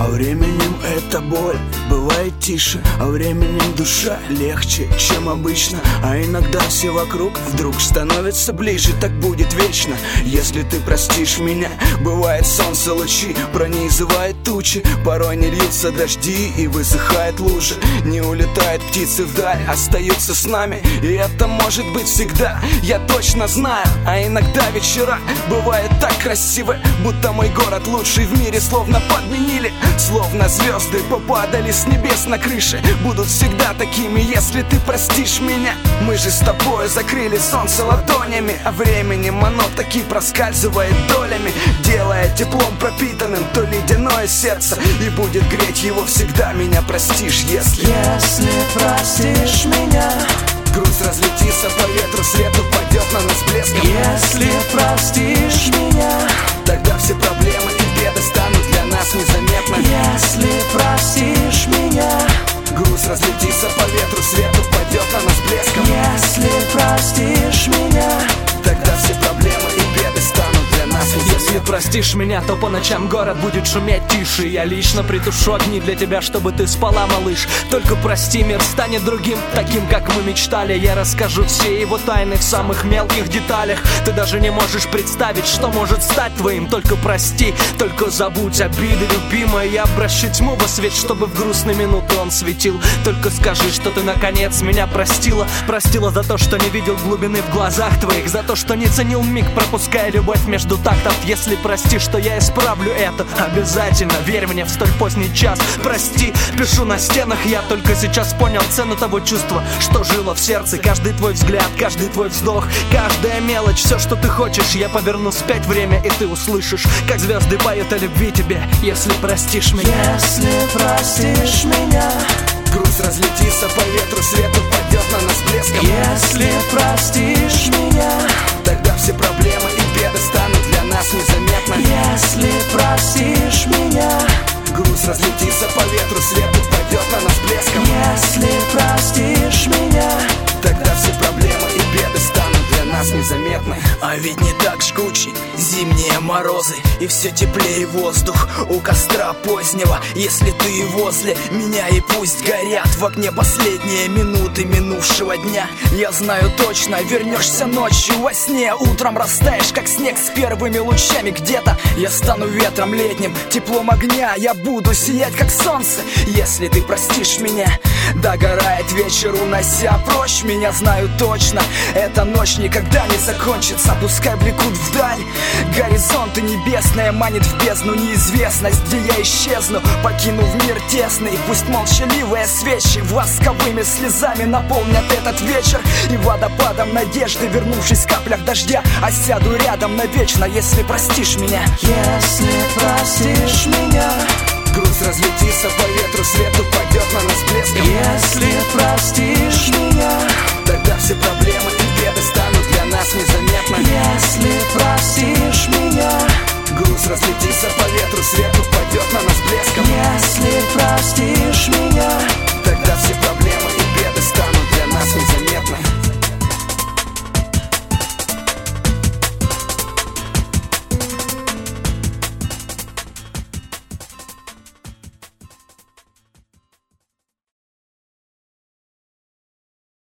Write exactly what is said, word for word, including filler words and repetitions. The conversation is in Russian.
временем эта боль бывает тише, а временем душа легче, чем обычно. А иногда все вокруг вдруг становится ближе. Так будет вечно, если ты простишь меня. Бывает солнце лучи пронизывает тучи, порой не льются дожди и высыхает лужи. Не улетают птицы вдаль, остаются с нами. И это может быть всегда, я точно знаю. А иногда вечера бывают так красивы, будто мой город лучший в мире словно подменили. Словно звезды попадали с небес на крыши. Будут всегда такими, если ты простишь меня. Мы же с тобой закрыли солнце ладонями, а временем оно таки проскальзывает долями, делая теплом пропитанным то ледяное сердце. И будет греть его всегда, меня простишь, если Если простишь меня, грусть разлетится по ветру, свет упадет на нас блеском. если простишь меня, тогда все проблемы и беды станут для нас незаметны. если простишь меня, грусть разлетится по ветру, свет упадет на нас блеском. если простишь меня, тогда все проблемы и беды станут для нас незаметны. Если простишь меня, то по ночам город будет шуметь тише. Я лично притушу огни для тебя, чтобы ты спала, малыш. Только прости, мир станет другим, таким, как мы мечтали. Я расскажу все его тайны в самых мелких деталях. Ты даже не можешь представить, что может стать твоим. Только прости, только забудь обиды, любимая. Я обращу тьму во свет, чтобы в грустные минуты он светил. Только скажи, что ты наконец меня простила. Простила за то, что не видел глубины в глазах твоих, за то, что не ценил миг, пропуская любовь между тактов. Если простишь, что я исправлю это обязательно. Верь мне в столь поздний час. Прости, пишу на стенах. Я только сейчас понял цену того чувства, что жило в сердце. Каждый твой взгляд, каждый твой вздох, каждая мелочь, все, что ты хочешь. Я поверну вспять время, и ты услышишь, как звезды поют о любви тебе. Если простишь меня, если простишь меня, грусть разлетится по ветру, свет упадет на нас блеском. если простишь меня, тогда все проблемы и беды станут для нас незаметны. если простишь меня, грусть разлетится по ветру, свет упадет на нас блеском. если простишь меня, тогда все проблемы и беды станут для нас незаметны. А ведь не так жгучи зимние морозы, и все теплее воздух у костра позднего. Если ты возле меня, и пусть горят в огне последние минуты минувшего дня. Я знаю точно, вернешься ночью во сне, утром растаешь, как снег с первыми лучами. Где-то я стану ветром летним, теплом огня. Я буду сиять, как солнце, если ты простишь меня. Догорает вечер, унося прочь меня. Знаю точно, эта ночь никогда не закончится. Пускай влекут вдаль горизонты небесные, манит в бездну неизвестность, где я исчезну, покинув мир тесный. Пусть молчаливые свечи восковыми слезами наполнят этот вечер, и водопадом надежды, вернувшись в каплях дождя, осяду рядом навечно, если простишь меня. если простишь меня, грусть разлетится по ветру, свет упадет на нас блеском. если простишь меня,